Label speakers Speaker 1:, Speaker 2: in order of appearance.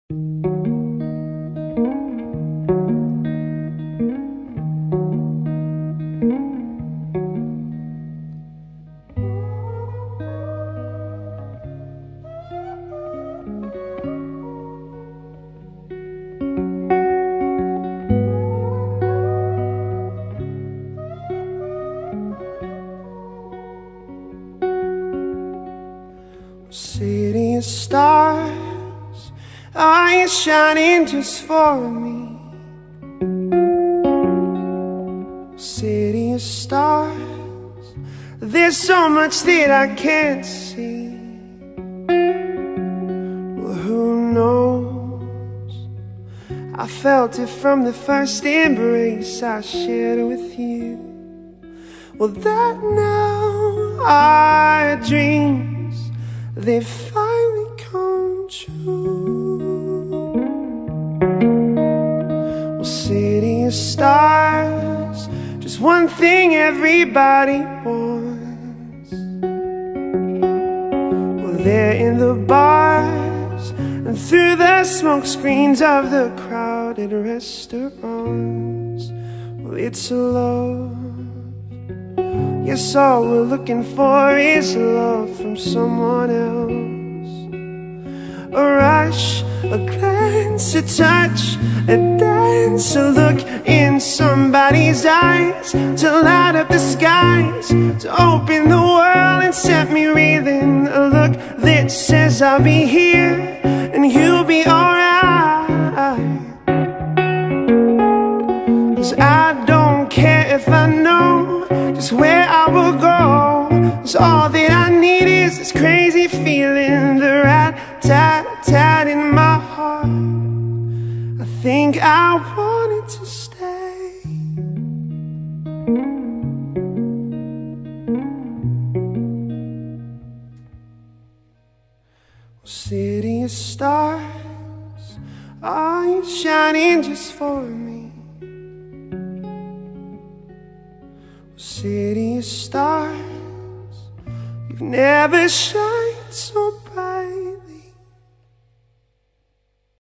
Speaker 1: City of stars, are you shining just for me? City of stars, there's so much that I can't see. Well, who knows? I felt it from the first embrace I shared with you. Well, that now our dreams, they finally come true. Well, city of stars, just one thing everybody wants. Well, they're in the bars and through the smoke screens of the crowded restaurants. Well, it's a love. Yes, all we're looking for is love from someone else. A rush, a glance, a touch, a dance, a look in somebody's eyes, to light up the skies, to open the world and set me reeling. A look that says I'll be here and you'll be alright. 'Cause I don't care if I know just where I will go, 'cause all that I need is this crazy feeling, the rat-tat-tat in my heart. I think I want it to stay. City of stars, are you shining just for me? City of stars, you've never shined so bright